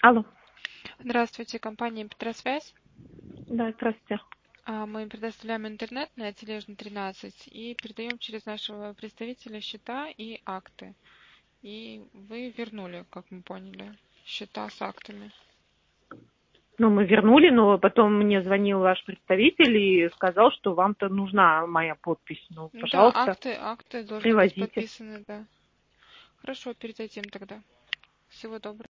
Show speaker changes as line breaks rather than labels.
Алло.
Здравствуйте, компания Петросвязь.
Да, здравствуйте.
Мы предоставляем интернет на Тележной 13 и передаем через нашего представителя счета и акты. И вы вернули, как мы поняли, счета с актами.
Ну, мы вернули, но потом мне звонил ваш представитель и сказал, что вам-то нужна моя подпись. Ну,
Ну да,
пожалуйста,
акты должны быть
привозите.
подписаны, да. Хорошо, передадим тогда. Всего доброго.